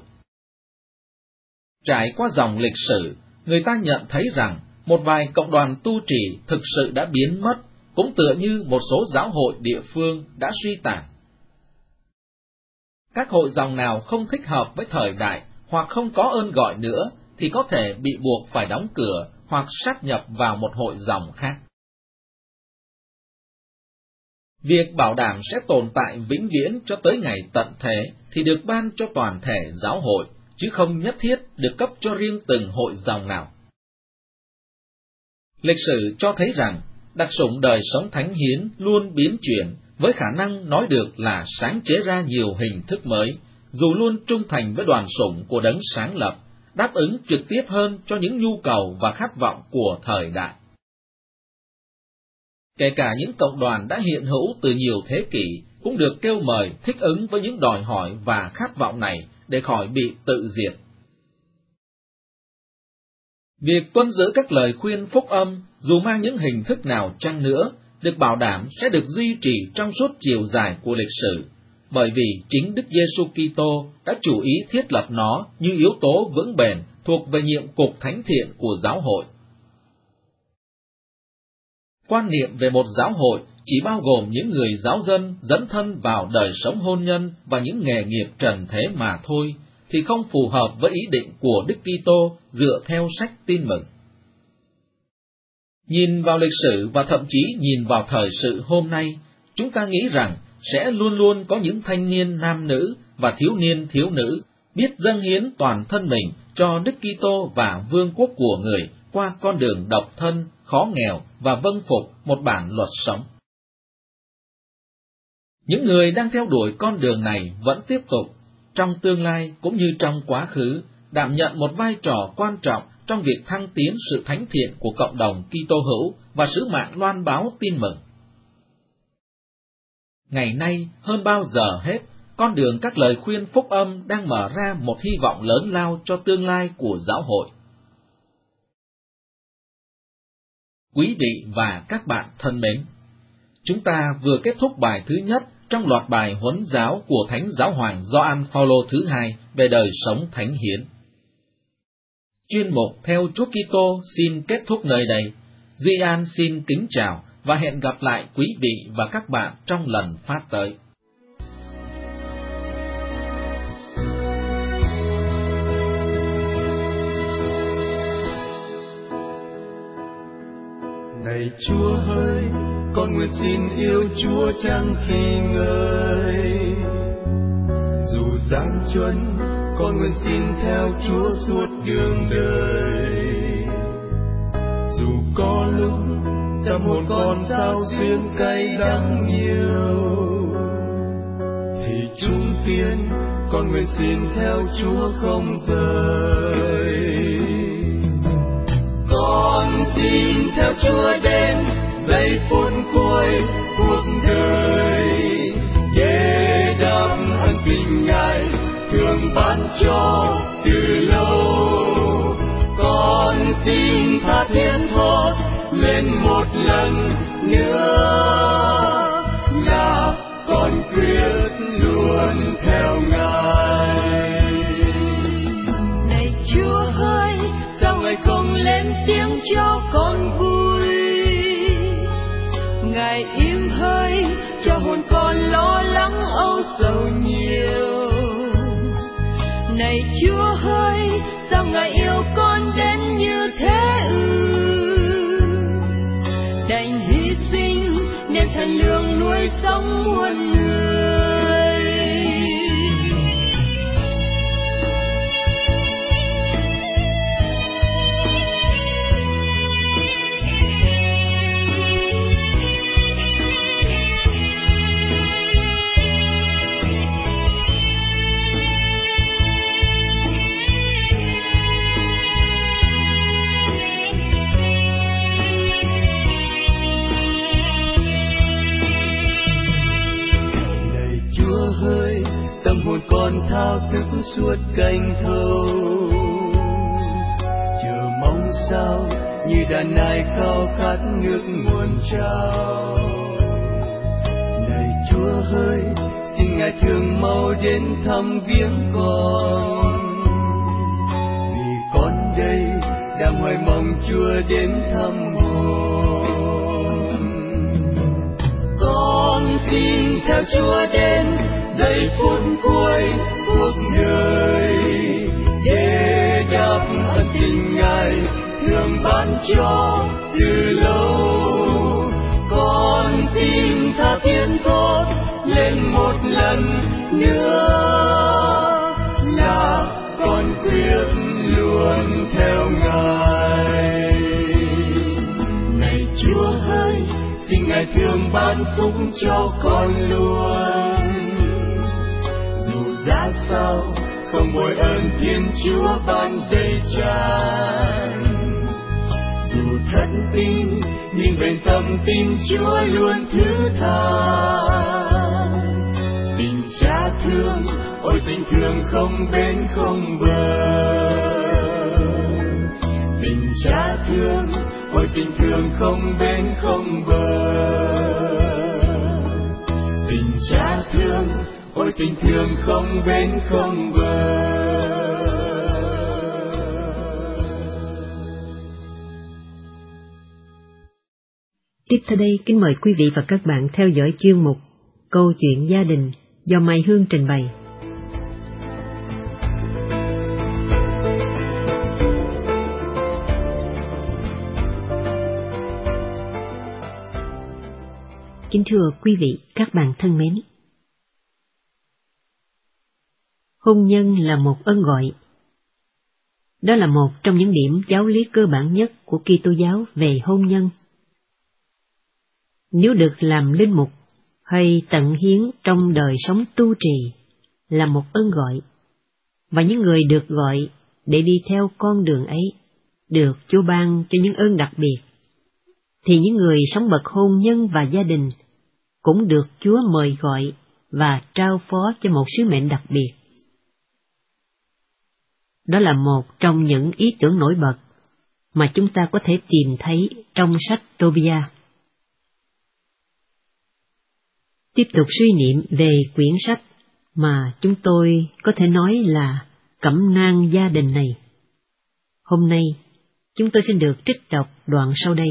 Trải qua dòng lịch sử, người ta nhận thấy rằng một vài cộng đoàn tu trì thực sự đã biến mất, cũng tựa như một số giáo hội địa phương đã suy tàn. các hội dòng nào không thích hợp với thời đại hoặc không có ơn gọi nữa thì có thể bị buộc phải đóng cửa hoặc sáp nhập vào một hội dòng khác. Việc bảo đảm sẽ tồn tại vĩnh viễn cho tới ngày tận thế thì được ban cho toàn thể giáo hội, chứ không nhất thiết được cấp cho riêng từng hội dòng nào. Lịch sử cho thấy rằng, đặc sủng đời sống thánh hiến luôn biến chuyển với khả năng nói được là sáng chế ra nhiều hình thức mới, dù luôn trung thành với đoàn sủng của đấng sáng lập, đáp ứng trực tiếp hơn cho những nhu cầu và khát vọng của thời đại. Kể cả những cộng đoàn đã hiện hữu từ nhiều thế kỷ cũng được kêu mời thích ứng với những đòi hỏi và khát vọng này để khỏi bị tự diệt. Việc tuân giữ các lời khuyên phúc âm, dù mang những hình thức nào chăng nữa, được bảo đảm sẽ được duy trì trong suốt chiều dài của lịch sử, bởi vì chính Đức Giêsu Kitô đã chủ ý thiết lập nó như yếu tố vững bền thuộc về nhiệm cục thánh thiện của giáo hội. Quan niệm về một giáo hội chỉ bao gồm những người giáo dân dấn thân vào đời sống hôn nhân và những nghề nghiệp trần thế mà thôi, thì không phù hợp với ý định của Đức Kitô dựa theo sách Tin Mừng. Nhìn vào lịch sử và thậm chí nhìn vào thời sự hôm nay, chúng ta nghĩ rằng sẽ luôn luôn có những thanh niên nam nữ và thiếu niên thiếu nữ biết dâng hiến toàn thân mình cho Đức Kitô và vương quốc của người qua con đường độc thân, khó nghèo và vâng phục một bản luật sống. Những người đang theo đuổi con đường này vẫn tiếp tục, trong tương lai cũng như trong quá khứ, đảm nhận một vai trò quan trọng trong việc thăng tiến sự thánh thiện của cộng đồng Kitô hữu và sứ mạng loan báo tin mừng. Ngày nay, hơn bao giờ hết, con đường các lời khuyên phúc âm đang mở ra một hy vọng lớn lao cho tương lai của giáo hội. Quý vị và các bạn thân mến, chúng ta vừa kết thúc bài thứ nhất trong loạt bài huấn giáo của Thánh Giáo hoàng Gioan Phaolô thứ hai về đời sống thánh hiến. Chuyên mục Theo Chúa Kitô xin kết thúc nơi đây. Duy An xin kính chào và hẹn gặp lại quý vị và các bạn trong lần phát tới. Này Chúa ơi, con nguyện xin yêu Chúa chẳng khi ngơi. Dù gian truân, con nguyện xin theo Chúa suốt đường đời. Dù có lúc tâm hồn con sao xuyên cay đắng nhiều, thì chung tiên con nguyện xin theo Chúa không rời. Con xin theo Chúa đến giây phút cuối cuộc đời, để đắm ân tình Ngài thường ban cho từ lâu. Con xin tha thiết thốt lên một lần nữa là con quyết luôn theo Ngài. Này Chúa ơi, sao Ngài không lên tiếng cho con vui? Ngài im hơi cho hồn con lo lắng âu sầu nhiều. Này Chúa ơi, sao Ngài yêu con đến như thế ư? Đành hy sinh nên thần lương nuôi sống muôn người. Con thao thức suốt canh thâu, chờ mong sao như đàn nai khao khát nước nguồn trao. Này Chúa ơi, xin Ngài thương mau đến thăm viếng con, vì con đây đang hoài mong Chúa đến thăm hồn. Con con xin theo Chúa đến giây phút cuối cuộc đời, để đáp ơn tình Ngài thương ban cho từ lâu. Con xin tha thiết thốt lên một lần nữa là con quyết luôn theo Ngài. Này Chúa ơi, xin Ngài thương ban phúc cho con luôn. Dù giá sao không vội ơn Thiên Chúa ban đầy tràn, dù thất tin nhưng bên tâm tin Chúa luôn thứ tha. Tình Cha thương, ôi tình thương không bến không bờ. Tình Cha thương, ôi tình thương không bến không bờ. Tình Cha thương, ôi tình thương không bến không bờ. Tiếp theo đây, kính mời quý vị và các bạn theo dõi chuyên mục Câu chuyện gia đình do Mai Hương trình bày. Kính thưa quý vị, các bạn thân mến, hôn nhân là một ơn gọi. Đó là một trong những điểm giáo lý cơ bản nhất của Kitô giáo về hôn nhân. Nếu được làm linh mục hay tận hiến trong đời sống tu trì là một ơn gọi, và những người được gọi để đi theo con đường ấy được Chúa ban cho những ơn đặc biệt, thì những người sống bậc hôn nhân và gia đình cũng được Chúa mời gọi và trao phó cho một sứ mệnh đặc biệt. Đó là một trong những ý tưởng nổi bật mà chúng ta có thể tìm thấy trong sách Tobia. Tiếp tục suy niệm về quyển sách mà chúng tôi có thể nói là cẩm nang gia đình này. Hôm nay, chúng tôi xin được trích đọc đoạn sau đây.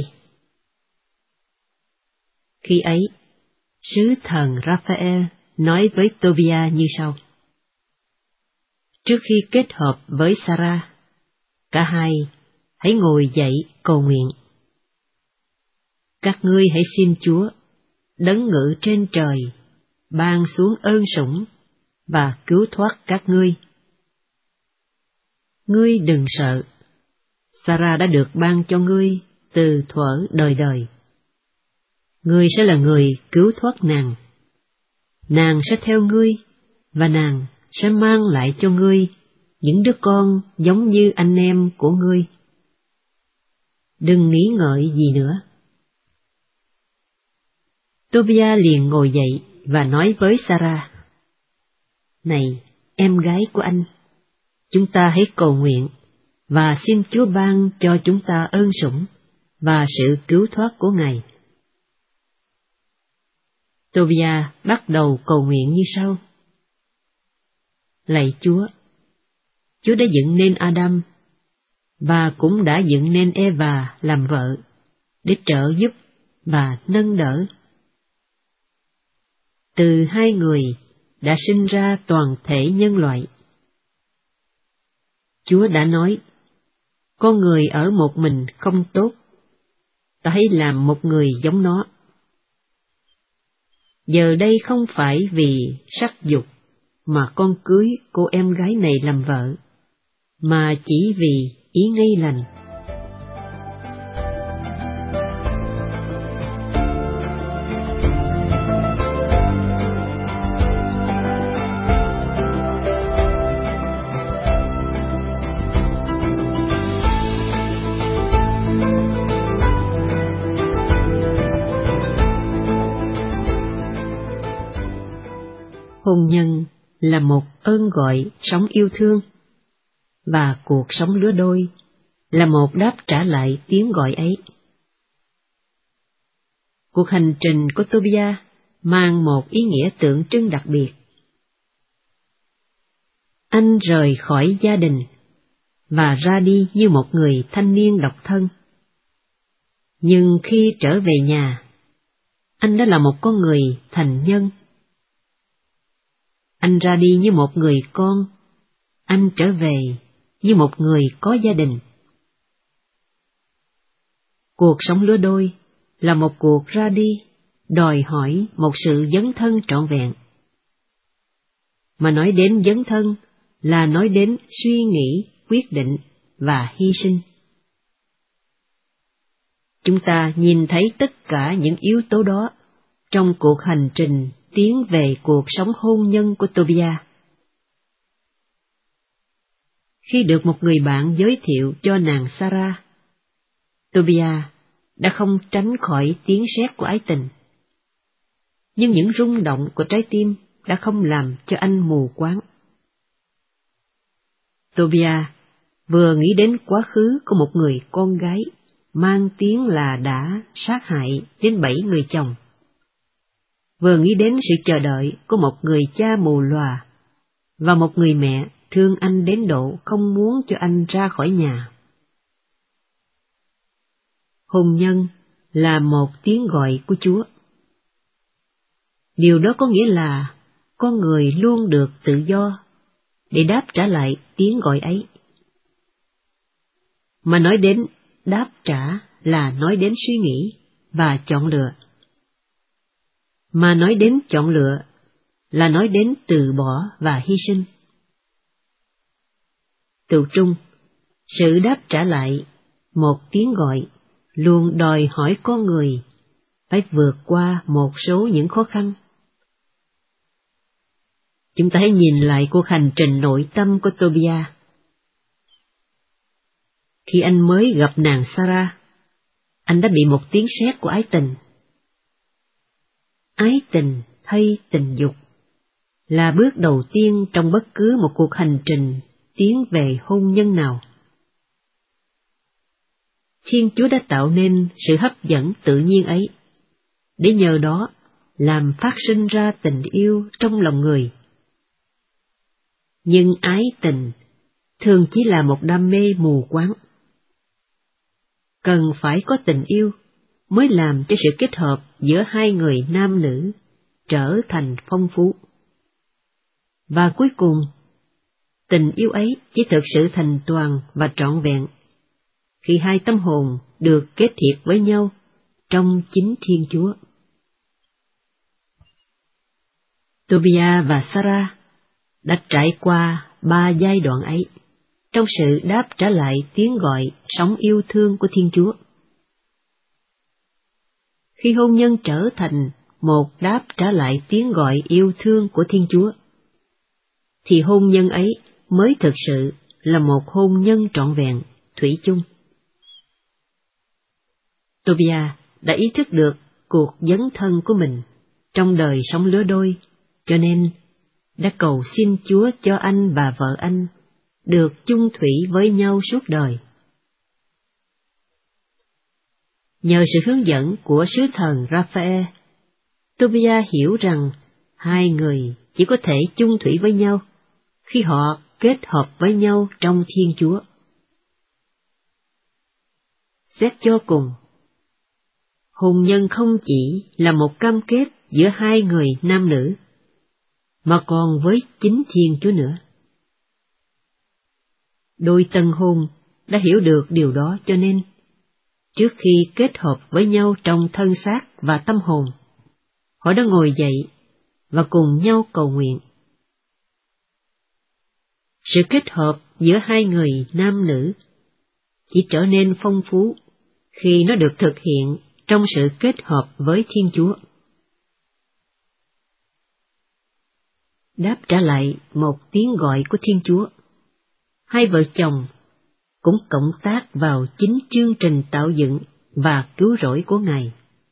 Khi ấy, sứ thần Raphael nói với Tobia như sau: Trước khi kết hợp với Sarah, cả hai hãy ngồi dậy cầu nguyện. Các ngươi hãy xin Chúa, đấng ngự trên trời, ban xuống ơn sủng và cứu thoát các ngươi. Ngươi đừng sợ, Sarah đã được ban cho ngươi từ thuở đời đời. Ngươi sẽ là người cứu thoát nàng. Nàng sẽ theo ngươi, và nàng sẽ mang lại cho ngươi những đứa con giống như anh em của ngươi. Đừng nghĩ ngợi gì nữa. Tobia liền ngồi dậy và nói với Sarah: Này, em gái của anh, chúng ta hãy cầu nguyện và xin Chúa ban cho chúng ta ơn sủng và sự cứu thoát của Ngài. Tobia bắt đầu cầu nguyện như sau: Lạy Chúa, Chúa đã dựng nên Adam và cũng đã dựng nên Eva làm vợ để trợ giúp và nâng đỡ. Từ hai người đã sinh ra toàn thể nhân loại. Chúa đã nói, con người ở một mình không tốt, ta hãy làm một người giống nó. Giờ đây không phải vì sắc dục mà con cưới cô em gái này làm vợ, mà chỉ vì ý ngay lành. Hôn nhân là một ơn gọi sống yêu thương, và cuộc sống lứa đôi là một đáp trả lại tiếng gọi ấy. Cuộc hành trình của Tobia mang một ý nghĩa tượng trưng đặc biệt. Anh rời khỏi gia đình và ra đi như một người thanh niên độc thân. Nhưng khi trở về nhà, anh đã là một con người thành nhân. Anh ra đi như một người con, anh trở về như một người có gia đình. Cuộc sống lứa đôi là một cuộc ra đi, đòi hỏi một sự dấn thân trọn vẹn. Mà nói đến dấn thân là nói đến suy nghĩ, quyết định và hy sinh. Chúng ta nhìn thấy tất cả những yếu tố đó trong cuộc hành trình tiến về cuộc sống hôn nhân của Tobias. Khi được một người bạn giới thiệu cho nàng Sarah, Tobias đã không tránh khỏi tiếng sét của ái tình. Nhưng những rung động của trái tim đã không làm cho anh mù quáng. Tobias vừa nghĩ đến quá khứ của một người con gái mang tiếng là đã sát hại đến bảy người chồng, vừa nghĩ đến sự chờ đợi của một người cha mù lòa và một người mẹ thương anh đến độ không muốn cho anh ra khỏi nhà. Hôn nhân là một tiếng gọi của Chúa. Điều đó có nghĩa là con người luôn được tự do để đáp trả lại tiếng gọi ấy. Mà nói đến đáp trả là nói đến suy nghĩ và chọn lựa. Mà nói đến chọn lựa là nói đến từ bỏ và hy sinh. Tựu trung, sự đáp trả lại một tiếng gọi luôn đòi hỏi con người phải vượt qua một số những khó khăn. Chúng ta hãy nhìn lại cuộc hành trình nội tâm của Tobias. Khi anh mới gặp nàng Sarah, anh đã bị một tiếng sét của ái tình. Ái tình thay tình dục là bước đầu tiên trong bất cứ một cuộc hành trình tiến về hôn nhân nào. Thiên Chúa đã tạo nên sự hấp dẫn tự nhiên ấy, để nhờ đó làm phát sinh ra tình yêu trong lòng người. Nhưng ái tình thường chỉ là một đam mê mù quáng. Cần phải có tình yêu mới làm cho sự kết hợp giữa hai người nam nữ trở thành phong phú. Và cuối cùng, tình yêu ấy chỉ thực sự thành toàn và trọn vẹn khi hai tâm hồn được kết hiệp với nhau trong chính Thiên Chúa. Tobias và Sarah đã trải qua ba giai đoạn ấy trong sự đáp trả lại tiếng gọi sống yêu thương của Thiên Chúa. Khi hôn nhân trở thành một đáp trả lại tiếng gọi yêu thương của Thiên Chúa, thì hôn nhân ấy mới thực sự là một hôn nhân trọn vẹn, thủy chung. Tobias đã ý thức được cuộc dấn thân của mình trong đời sống lứa đôi, cho nên đã cầu xin Chúa cho anh và vợ anh được chung thủy với nhau suốt đời. Nhờ sự hướng dẫn của sứ thần Raphael, Tobias hiểu rằng hai người chỉ có thể chung thủy với nhau khi họ kết hợp với nhau trong Thiên Chúa. Xét cho cùng, hôn nhân không chỉ là một cam kết giữa hai người nam nữ, mà còn với chính Thiên Chúa nữa. Đôi tân hôn đã hiểu được điều đó, cho nên trước khi kết hợp với nhau trong thân xác và tâm hồn, họ đã ngồi dậy và cùng nhau cầu nguyện. Sự kết hợp giữa hai người nam nữ chỉ trở nên phong phú khi nó được thực hiện trong sự kết hợp với Thiên Chúa. Đáp trả lại một tiếng gọi của Thiên Chúa, hai vợ chồng cũng cộng tác vào chính chương trình tạo dựng và cứu rỗi của Ngài.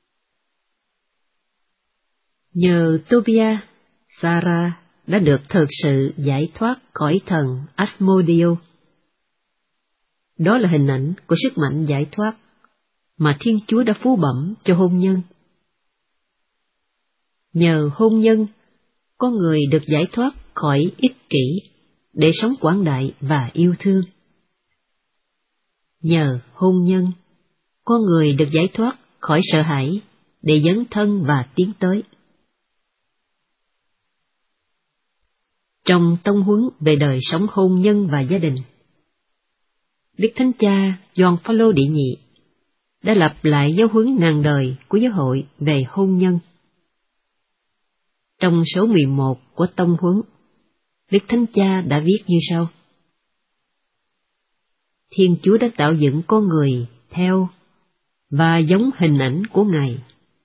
Nhờ Tobias, Sarah đã được thực sự giải thoát khỏi thần Asmodeus. Đó là hình ảnh của sức mạnh giải thoát mà Thiên Chúa đã phú bẩm cho hôn nhân. Nhờ hôn nhân, con người được giải thoát khỏi ích kỷ để sống quảng đại và yêu thương. Nhờ hôn nhân, con người được giải thoát khỏi sợ hãi để dấn thân và tiến tới. Trong tông huấn về đời sống hôn nhân và gia đình, Đức Thánh Cha Gioan Phaolô đệ nhị đã lập lại giáo huấn ngàn đời của giáo hội về hôn nhân. Trong số mười một của tông huấn, Đức Thánh Cha đã viết như sau: Thiên Chúa đã tạo dựng con người theo và giống hình ảnh của Ngài.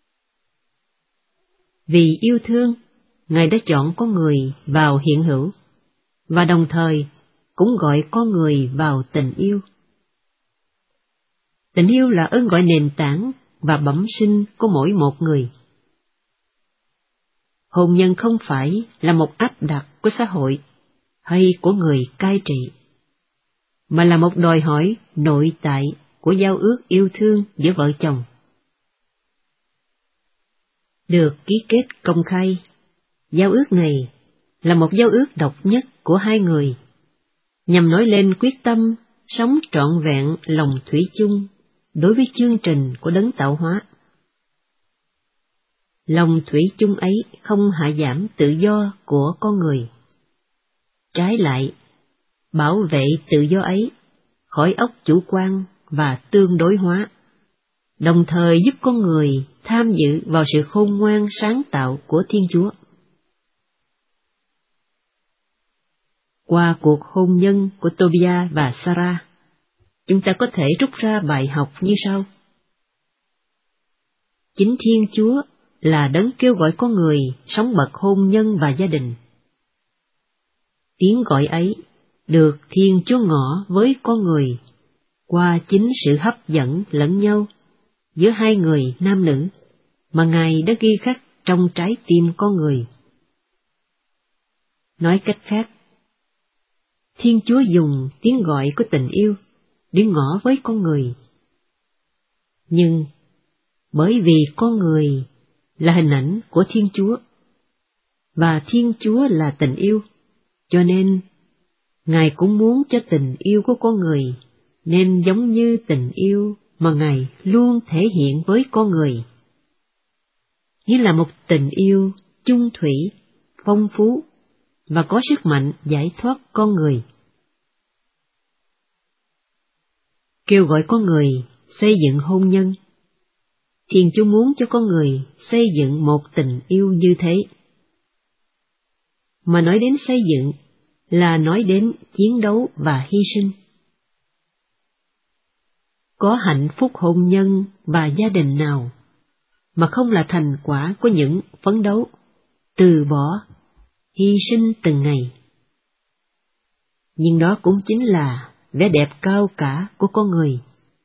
Vì yêu thương, Ngài đã chọn con người vào hiện hữu, và đồng thời cũng gọi con người vào tình yêu. Tình yêu là ơn gọi nền tảng và bẩm sinh của mỗi một người. Hôn nhân không phải là một áp đặt của xã hội hay của người cai trị, mà là một đòi hỏi nội tại của giao ước yêu thương giữa vợ chồng. Được ký kết công khai, giao ước này là một giao ước độc nhất của hai người, nhằm nói lên quyết tâm sống trọn vẹn lòng thủy chung đối với chương trình của đấng tạo hóa. Lòng thủy chung ấy không hạ giảm tự do của con người. Trái lại, bảo vệ tự do ấy khỏi óc chủ quan và tương đối hóa, đồng thời giúp con người tham dự vào sự khôn ngoan sáng tạo của Thiên Chúa. Qua cuộc hôn nhân của Tobia và Sarah, chúng ta có thể rút ra bài học như sau. Chính Thiên Chúa là đấng kêu gọi con người sống bậc hôn nhân và gia đình. Tiếng gọi ấy được Thiên Chúa ngỏ với con người qua chính sự hấp dẫn lẫn nhau giữa hai người nam nữ mà Ngài đã ghi khắc trong trái tim con người. Nói cách khác, Thiên Chúa dùng tiếng gọi của tình yêu để ngỏ với con người. Nhưng bởi vì con người là hình ảnh của Thiên Chúa, và Thiên Chúa là tình yêu, cho nên Ngài cũng muốn cho tình yêu của con người nên giống như tình yêu mà Ngài luôn thể hiện với con người. Như là một tình yêu chung thủy, phong phú và có sức mạnh giải thoát con người. Kêu gọi con người xây dựng hôn nhân, Thiên Chúa muốn cho con người xây dựng một tình yêu như thế. Mà nói đến xây dựng là nói đến chiến đấu và hy sinh. Có hạnh phúc hôn nhân và gia đình nào mà không là thành quả của những phấn đấu, từ bỏ, hy sinh từng ngày. Nhưng đó cũng chính là vẻ đẹp cao cả của con người.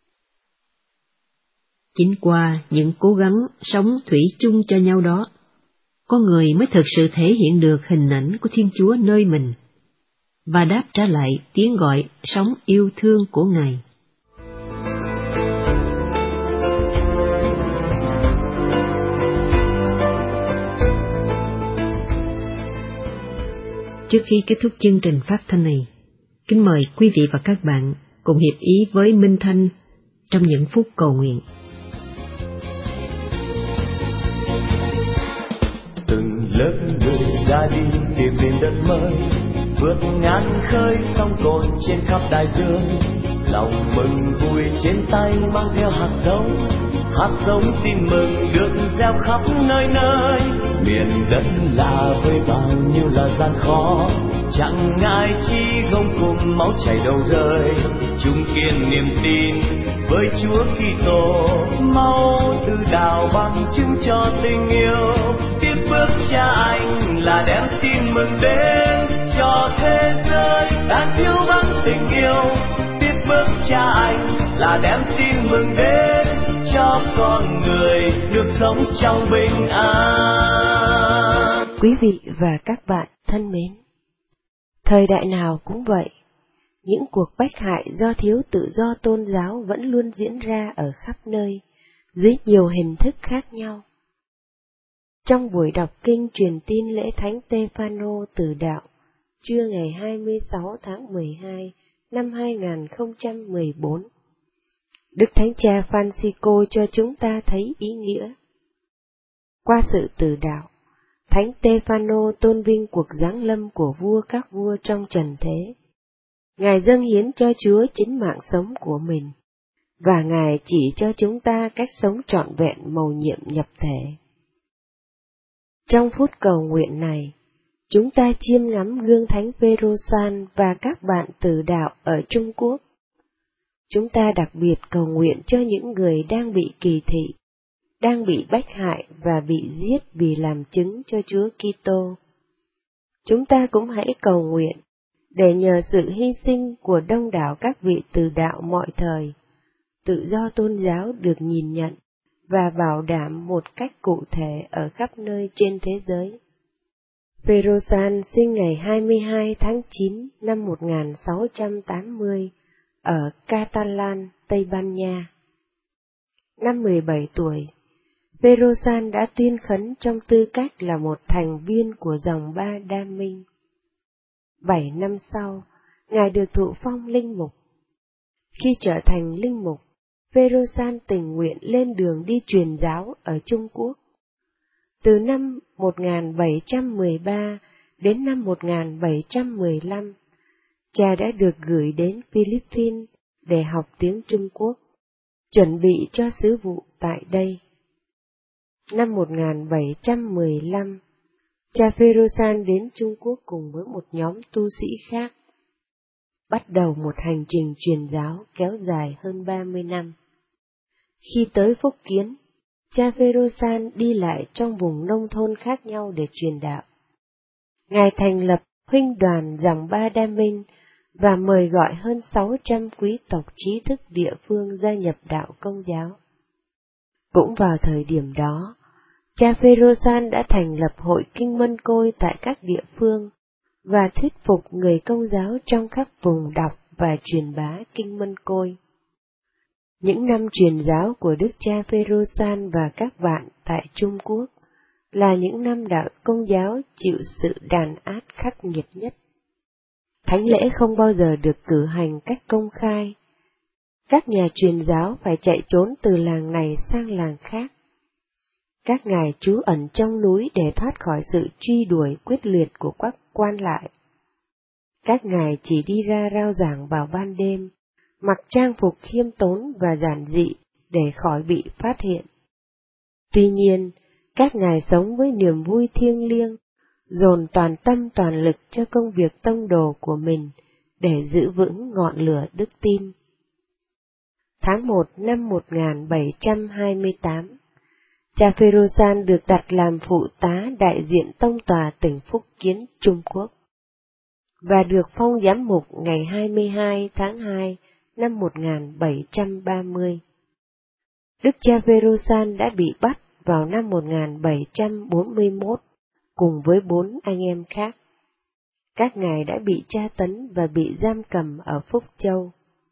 Chính qua những cố gắng sống thủy chung cho nhau đó, con người mới thực sự thể hiện được hình ảnh của Thiên Chúa nơi mình, và đáp trả lại tiếng gọi sống yêu thương của Ngài. Trước khi kết thúc chương trình phát thanh này, kính mời quý vị và các bạn cùng hiệp ý với Minh Thanh trong những phút cầu nguyện. Từng lớp người đã đi tìm đến đất mới, vượt ngàn khơi sóng cồn trên khắp đại dương. Lòng mừng vui trên tay mang theo hạt giống, hạt giống tin mừng được gieo khắp nơi nơi. Miền đất lạ với bao nhiêu là gian khó, chẳng ngại chi gông cùng máu chảy đầu rơi. Chung kiên niềm tin với Chúa Kitô, máu từ đào bằng chứng cho tình yêu. Tiếp bước cha anh là đem tin mừng đến cho thế giới đang thiếu vắng tình yêu. Tiếp bước cha anh là đem tin mừng đến cho con người được sống trong bình an. Quý vị và các bạn thân mến, thời đại nào cũng vậy, những cuộc bách hại do thiếu tự do tôn giáo vẫn luôn diễn ra ở khắp nơi, dưới nhiều hình thức khác nhau. Trong buổi đọc kinh truyền tin lễ Thánh Stê-phan-nô Tử Đạo, trưa ngày hai mươi sáu tháng mười hai năm hai nghìn không trăm mười bốn, Đức Thánh Cha Francisco cho chúng ta thấy ý nghĩa Qua sự từ đạo, Thánh Stefano tôn vinh cuộc giáng lâm của vua các vua trong trần thế. Ngài dâng hiến cho Chúa chính mạng sống của mình, và Ngài chỉ cho chúng ta cách sống trọn vẹn mầu nhiệm nhập thể. Trong phút cầu nguyện này, chúng ta chiêm ngắm gương Thánh Phêrô-san và các bạn từ đạo ở Trung Quốc. Chúng ta đặc biệt cầu nguyện cho những người đang bị kỳ thị, đang bị bách hại và bị giết vì làm chứng cho Chúa Kitô. Chúng ta cũng hãy cầu nguyện để nhờ sự hy sinh của đông đảo các vị từ đạo mọi thời, tự do tôn giáo được nhìn nhận và bảo đảm một cách cụ thể ở khắp nơi trên thế giới. Phêrô-san sinh ngày hai mươi hai tháng chín năm một nghìn sáu trăm tám mươi ở Catalan, Tây Ban Nha. Năm mười bảy tuổi, Phêrô-san đã tuyên khấn trong tư cách là một thành viên của dòng Ba Đa Minh. Bảy năm sau, Ngài được thụ phong linh mục. Khi trở thành linh mục, Phêrô-san tình nguyện lên đường đi truyền giáo ở Trung Quốc. Từ năm một nghìn bảy trăm mười ba đến năm một nghìn bảy trăm mười lăm, cha đã được gửi đến Philippines để học tiếng Trung Quốc, chuẩn bị cho sứ vụ tại đây. Năm một nghìn bảy trăm mười lăm, cha Phêrô-san đến Trung Quốc cùng với một nhóm tu sĩ khác, bắt đầu một hành trình truyền giáo kéo dài hơn ba mươi năm. Khi tới Phúc Kiến, cha Phêrô-san đi lại trong vùng nông thôn khác nhau để truyền đạo. Ngài thành lập huynh đoàn dòng Ba Đa Minh và mời gọi hơn sáu trăm quý tộc trí thức địa phương gia nhập đạo Công giáo. Cũng vào thời điểm đó, cha Phêrô-san đã thành lập hội Kinh Mân Côi tại các địa phương và thuyết phục người Công giáo trong các vùng đọc và truyền bá Kinh Mân Côi. Những năm truyền giáo của Đức cha Phêrô-san và các bạn tại Trung Quốc là những năm đạo Công giáo chịu sự đàn áp khắc nghiệt nhất. Thánh lễ không bao giờ được cử hành cách công khai. Các nhà truyền giáo phải chạy trốn từ làng này sang làng khác. Các ngài trú ẩn trong núi để thoát khỏi sự truy đuổi quyết liệt của các quan lại. Các ngài chỉ đi ra rao giảng vào ban đêm, mặc trang phục khiêm tốn và giản dị để khỏi bị phát hiện. Tuy nhiên, các ngài sống với niềm vui thiêng liêng, dồn toàn tâm toàn lực cho công việc tông đồ của mình để giữ vững ngọn lửa đức tin. Tháng một năm một nghìn bảy trăm hai mươi tám, cha Phêrô-san được đặt làm phụ tá đại diện tông tòa tỉnh Phúc Kiến, Trung Quốc, và được phong giám mục ngày hai mươi hai tháng hai năm một nghìn bảy trăm ba mươi. Đức cha Phêrô-san đã bị bắt vào năm một nghìn bảy trăm bốn mươi mốt cùng với bốn anh em khác. Các ngài đã bị tra tấn và bị giam cầm ở Phúc Châu.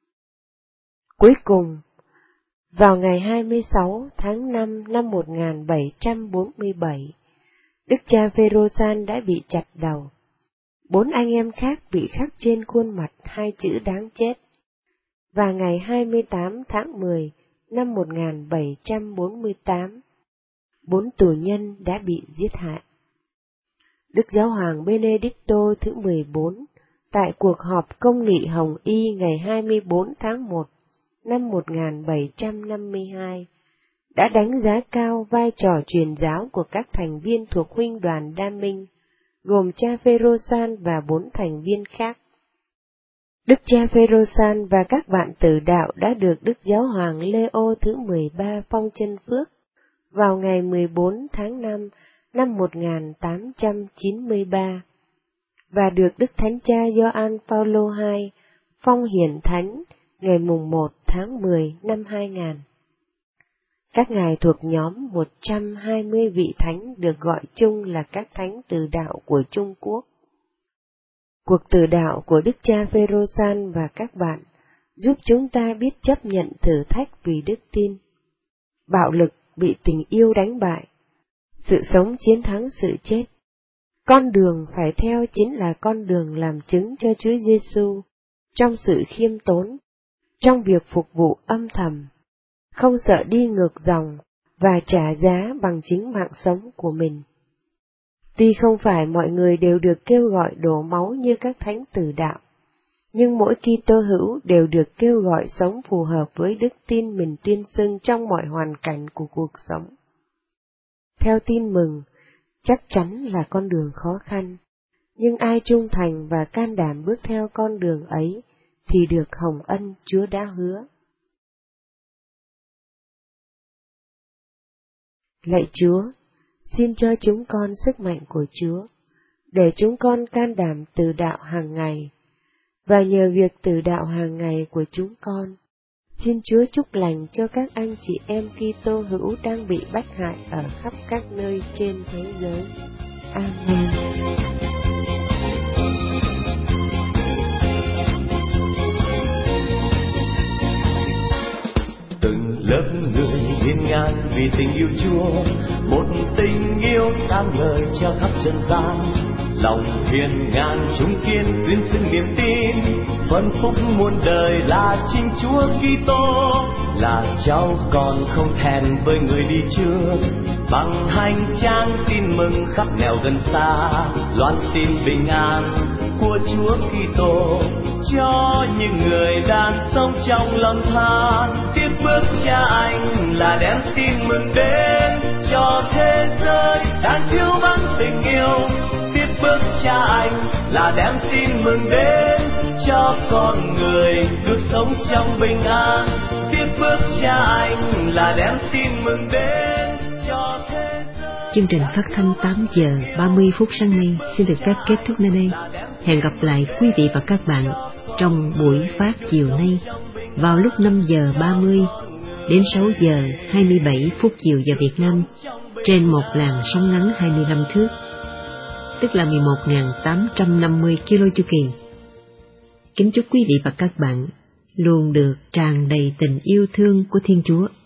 Cuối cùng, vào ngày hai mươi sáu tháng năm năm một nghìn bảy trăm bốn mươi bảy, Đức cha Phêrô-san đã bị chặt đầu. Bốn anh em khác bị khắc trên khuôn mặt hai chữ đáng chết. Và ngày hai mươi tám tháng mười năm một nghìn bảy trăm bốn mươi tám, bốn tù nhân đã bị giết hại. Đức Giáo hoàng Benedicto thứ mười bốn, tại cuộc họp công nghị Hồng Y ngày hai mươi bốn tháng một năm một nghìn bảy trăm năm mươi hai, đã đánh giá cao vai trò truyền giáo của các thành viên thuộc huynh đoàn Đa Minh, gồm cha Phêrô-san và bốn thành viên khác. Đức cha Phêrô-san và các bạn tử đạo đã được Đức Giáo hoàng Leo thứ mười ba phong chân phước vào ngày mười bốn tháng năm năm một nghìn tám trăm chín mươi ba, và được Đức Thánh cha Gioan Phaolô đệ nhị phong hiển thánh ngày mùng một tháng mười năm hai nghìn. Các ngài thuộc nhóm một trăm hai mươi vị thánh được gọi chung là các thánh từ đạo của Trung Quốc. Cuộc từ đạo của Đức cha Phêrô-san và các bạn giúp chúng ta biết chấp nhận thử thách vì đức tin. Bạo lực bị tình yêu đánh bại, sự sống chiến thắng sự chết. Con đường phải theo chính là con đường làm chứng cho Chúa Giêsu trong sự khiêm tốn, trong việc phục vụ âm thầm, không sợ đi ngược dòng và trả giá bằng chính mạng sống của mình. Tuy không phải mọi người đều được kêu gọi đổ máu như các thánh tử đạo, nhưng mỗi Kitô hữu đều được kêu gọi sống phù hợp với đức tin mình tuyên xưng trong mọi hoàn cảnh của cuộc sống. Theo tin mừng, chắc chắn là con đường khó khăn, nhưng ai trung thành và can đảm bước theo con đường ấy thì được hồng ân Chúa đã hứa. Lạy Chúa, xin cho chúng con sức mạnh của Chúa, để chúng con can đảm từ đạo hàng ngày, và nhờ việc từ đạo hàng ngày của chúng con, xin Chúa chúc lành cho các anh chị em Kitô hữu đang bị bách hại ở khắp các nơi trên thế giới. Amen. Từng lớp người hiên ngang vì tình yêu Chúa, một tình yêu sáng ngời treo khắp trần gian. Lòng hiên ngang chúng kiên tuyên xưng niềm tin, phân phúc muôn đời là chính Chúa Kitô. Là cháu con không thèn với người đi trước, bằng hành trang tin mừng khắp nẻo gần xa, loan tin bình an của Chúa Kitô cho những người đang sống trong lầm than. Tiếp bước Cha Anh là đem tin mừng đến cho thế giới đang thiếu vắng tình yêu. Tiếp bước Cha Anh là đem tin mừng đến cho con người được sống trong bình an. Tiếp bước Cha Anh là đem tin mừng đến cho thế giới. Chương trình phát thanh tám giờ ba mươi phút sáng nay xin được phép kết thúc nơi đây. Hẹn gặp lại quý vị và các bạn trong buổi phát chiều nay vào lúc năm giờ ba mươi đến sáu giờ hai mươi bảy phút chiều giờ Việt Nam trên một làn sóng ngắn hai mươi lăm thước, tức là mười một nghìn tám trăm năm mươi ki lô chu kỳ. Kính chúc quý vị và các bạn luôn được tràn đầy tình yêu thương của Thiên Chúa.